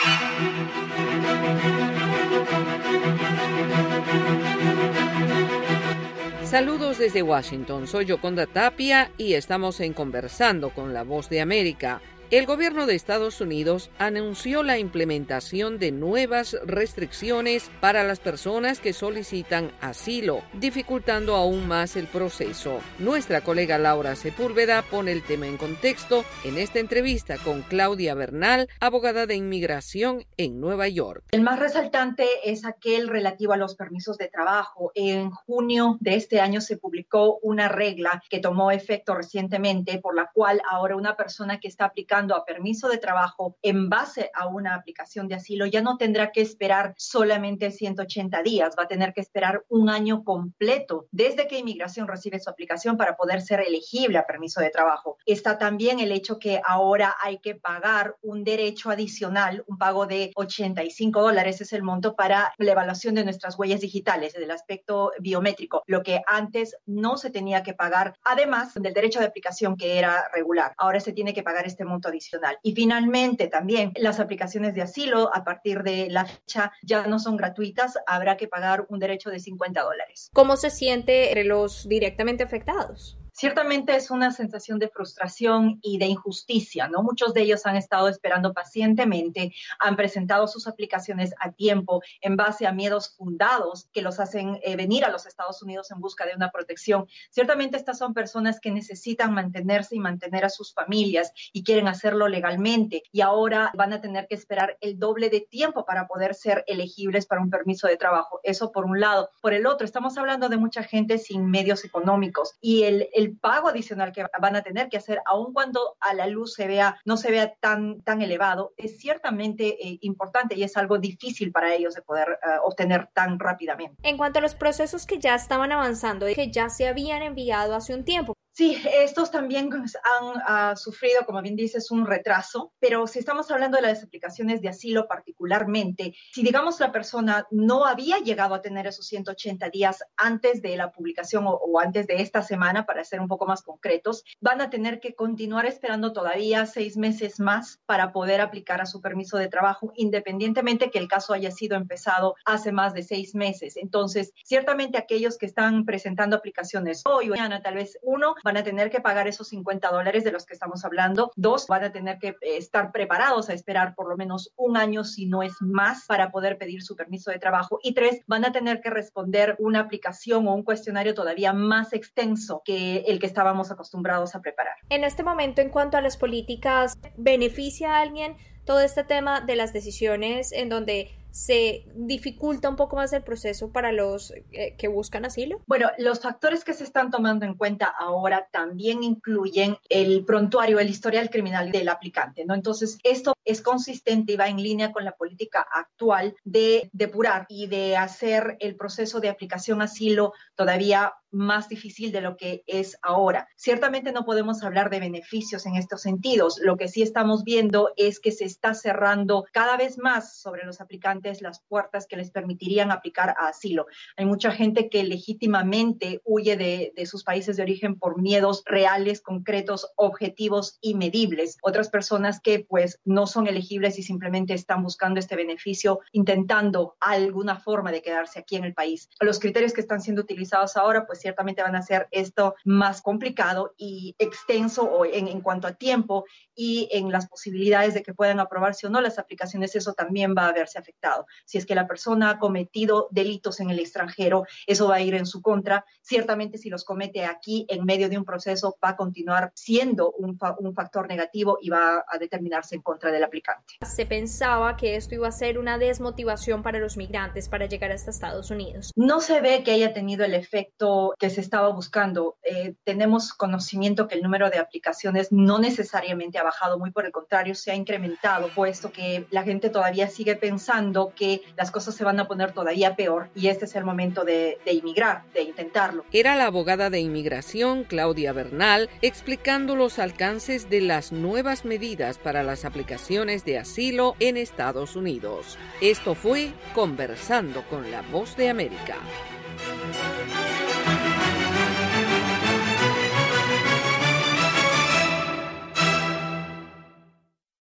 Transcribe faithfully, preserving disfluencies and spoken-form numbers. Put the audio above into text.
Saludos desde Washington, soy Yoconda Tapia y estamos en Conversando con la Voz de América. El gobierno de Estados Unidos anunció la implementación de nuevas restricciones para las personas que solicitan asilo, dificultando aún más el proceso. Nuestra colega Laura Sepúlveda pone el tema en contexto en esta entrevista con Claudia Bernal, abogada de inmigración en Nueva York. El más resaltante es aquel relativo a los permisos de trabajo. En junio de este año se publicó una regla que tomó efecto recientemente, por la cual ahora una persona que está aplicando a permiso de trabajo en base a una aplicación de asilo ya no tendrá que esperar solamente ciento ochenta días, va a tener que esperar un año completo desde que inmigración recibe su aplicación para poder ser elegible a permiso de trabajo. Está también el hecho que ahora hay que pagar un derecho adicional, un pago de ochenta y cinco dólares es el monto para la evaluación de nuestras huellas digitales, del aspecto biométrico, lo que antes no se tenía que pagar, además del derecho de aplicación que era regular. Ahora se tiene que pagar este monto adicional. Y finalmente también las aplicaciones de asilo a partir de la fecha ya no son gratuitas, habrá que pagar un derecho de cincuenta dólares. ¿Cómo se siente los directamente afectados? Ciertamente es una sensación de frustración y de injusticia, ¿no? Muchos de ellos han estado esperando pacientemente, han presentado sus aplicaciones a tiempo en base a miedos fundados que los hacen eh, venir a los Estados Unidos en busca de una protección. Ciertamente estas son personas que necesitan mantenerse y mantener a sus familias y quieren hacerlo legalmente y ahora van a tener que esperar el doble de tiempo para poder ser elegibles para un permiso de trabajo. Eso por un lado. Por el otro, estamos hablando de mucha gente sin medios económicos y el, el El pago adicional que van a tener que hacer, aun cuando a la luz se vea, no se vea tan, tan elevado, es ciertamente eh, importante y es algo difícil para ellos de poder uh, obtener tan rápidamente. En cuanto a los procesos que ya estaban avanzando y que ya se habían enviado hace un tiempo. Sí, estos también han uh, sufrido, como bien dices, un retraso, pero si estamos hablando de las aplicaciones de asilo particularmente, si digamos la persona no había llegado a tener esos ciento ochenta días antes de la publicación o, o antes de esta semana, para ser un poco más concretos, van a tener que continuar esperando todavía seis meses más para poder aplicar a su permiso de trabajo, independientemente que el caso haya sido empezado hace más de seis meses. Entonces, ciertamente aquellos que están presentando aplicaciones hoy o mañana, tal vez uno, van a tener que pagar esos cincuenta dólares de los que estamos hablando. Dos, van a tener que eh, estar preparados a esperar por lo menos un año, si no es más, para poder pedir su permiso de trabajo. Y tres, van a tener que responder una aplicación o un cuestionario todavía más extenso que el que estábamos acostumbrados a preparar. En este momento, en cuanto a las políticas, ¿beneficia a alguien todo este tema de las decisiones en donde se dificulta un poco más el proceso para los eh, que buscan asilo? Bueno, los factores que se están tomando en cuenta ahora también incluyen el prontuario, el historial criminal del aplicante, ¿no? Entonces, esto es consistente y va en línea con la política actual de depurar y de hacer el proceso de aplicación asilo todavía más difícil de lo que es ahora. Ciertamente no podemos hablar de beneficios en estos sentidos. Lo que sí estamos viendo es que se está cerrando cada vez más sobre los aplicantes las puertas que les permitirían aplicar a asilo. Hay mucha gente que legítimamente huye de, de sus países de origen por miedos reales, concretos, objetivos y medibles. Otras personas que pues no son elegibles y simplemente están buscando este beneficio, intentando alguna forma de quedarse aquí en el país. Los criterios que están siendo utilizados ahora pues ciertamente van a hacer esto más complicado y extenso o en, en cuanto a tiempo y en las posibilidades de que puedan aprobarse o no las aplicaciones, eso también va a verse afectado. Si es que la persona ha cometido delitos en el extranjero, eso va a ir en su contra. Ciertamente si los comete aquí en medio de un proceso va a continuar siendo un, fa- un factor negativo y va a determinarse en contra del aplicante. Se pensaba que esto iba a ser una desmotivación para los migrantes para llegar hasta Estados Unidos. No se ve que haya tenido el efecto que se estaba buscando. Eh, tenemos conocimiento que el número de aplicaciones no necesariamente ha bajado, muy por el contrario, se ha incrementado, puesto que la gente todavía sigue pensando que las cosas se van a poner todavía peor y este es el momento de, de inmigrar, de intentarlo. Era la abogada de inmigración, Claudia Bernal, explicando los alcances de las nuevas medidas para las aplicaciones de asilo en Estados Unidos. Esto fue Conversando con la Voz de América.